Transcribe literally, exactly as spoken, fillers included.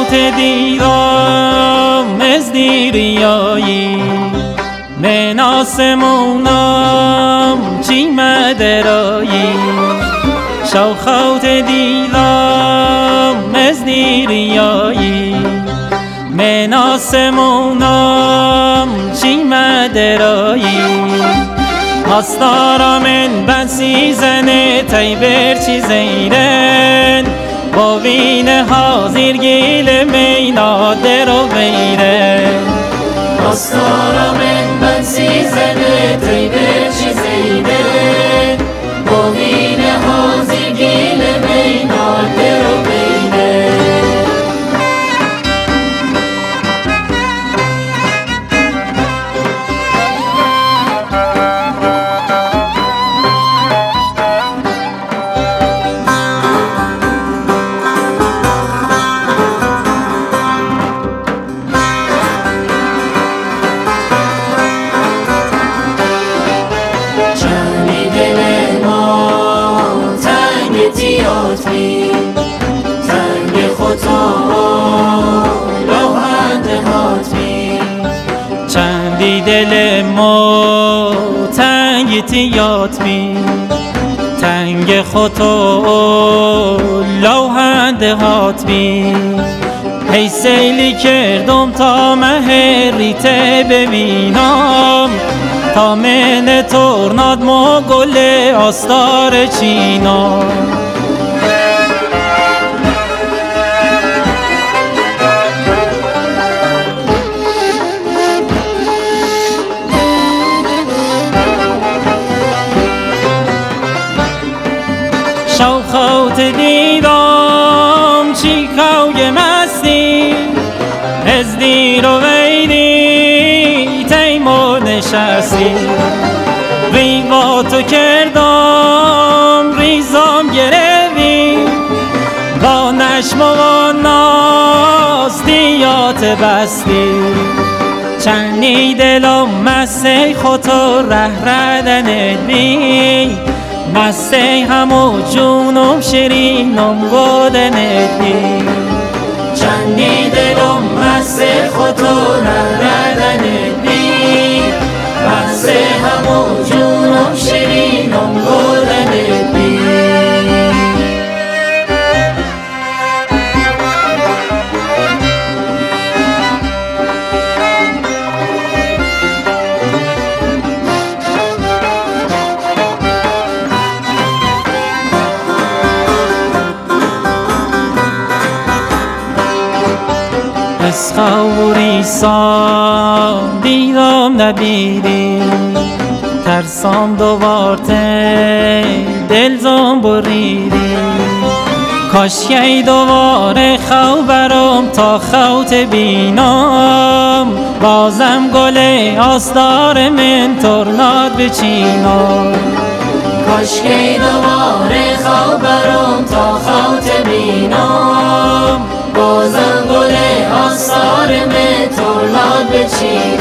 خوت دیرام از دیریایی من آسمونام چی مدرایی شو خوت دیرام از دیریایی من آسمونام چی مدرایی هستارا من بسی زنه تیبر چی زیرن با وین حاضر گیل مینا در و بیرن هستارا من بسی زنه تیبر چی زیرن با وین حاضر گیل مینا در و بیرن تنگ خطا لوحند حاتمی چندی دل ما تنگ تیات می تنگ خطا لوحند حاتمی هی سیلی کردم تا مهریت ببینم تا من تورناد ما گل آستار چینام شو خوت دیدم چی کوی مستی از دیر و ویدی تیمو نشستی وی با تو کردم ریزم گروی با نشم و ناز دیات بستی چندی دلم مستی خطا ره ردنت بی مستی همو جونم شیرینم گودنت بی چندی دلم مستی خطا ره ردنت بی مستی همو جونم شیرینم گودنت بی از خوری سام دیدم نبیدی ترسام دوباره دلزم بریدی کاشکی دوباره خو برام تا خوت بینام بازم گل آستار من تورناد بچینام کاشکی دوباره خو برام تا خوت بینام بازم گل آثار من تورناد بچینم